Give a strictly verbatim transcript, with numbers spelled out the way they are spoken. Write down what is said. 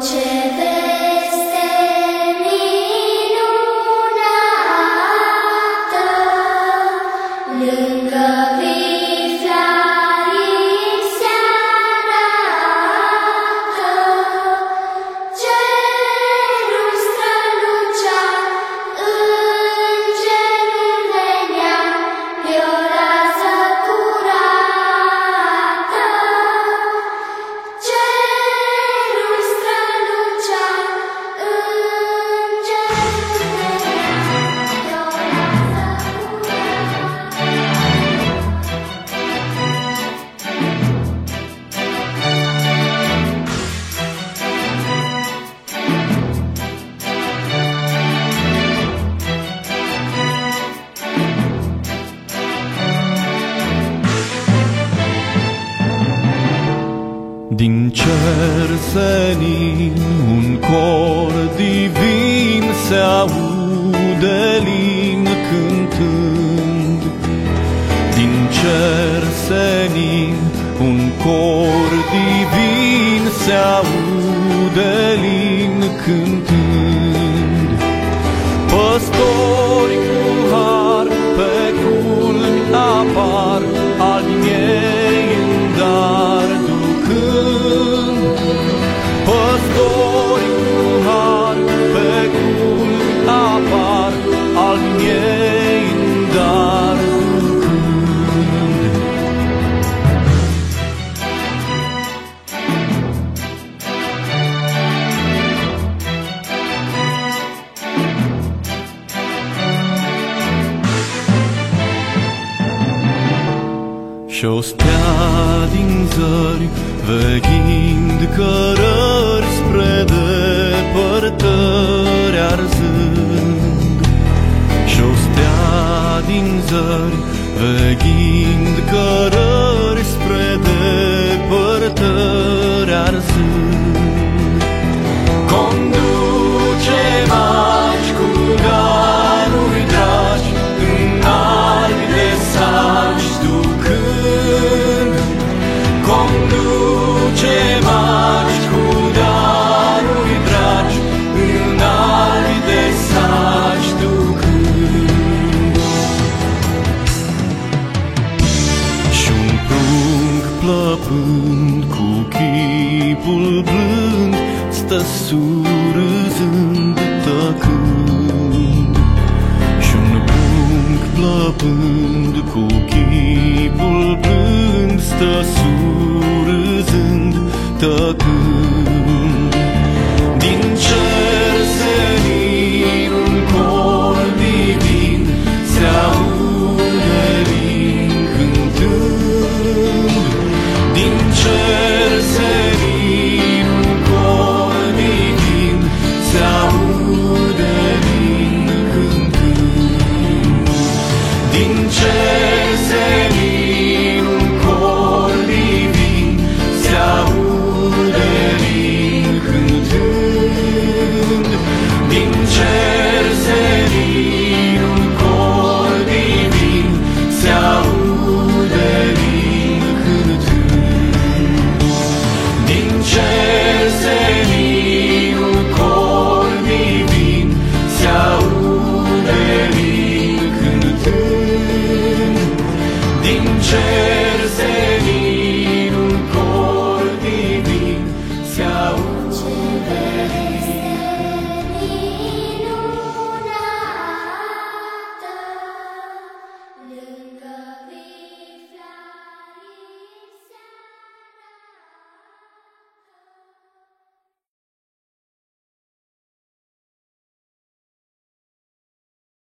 Din cer senin un cor divin se aude lin cântând. Din cer senin un cor divin se aude lin cântând. Păstori cu har pe culmi apar, albi miei în dar ducând. Păstori cu har pe culmi apar, albi miei în dar ducând. Și-o stea din zări, veghind cărări spre depărtări arzând. Și-o stea din zări, veghind cărări spre depărtări arzând. Conduce maci cu daruri dragi, în albi de saci ducând. Conduce maci cu daruri dragi, în albi de saci ducând. Și-un prunc plăpând cu chipul blând stă surâzând tăcând. Și-un prunc plăpând cu chipul blând stă surâzând tăcând.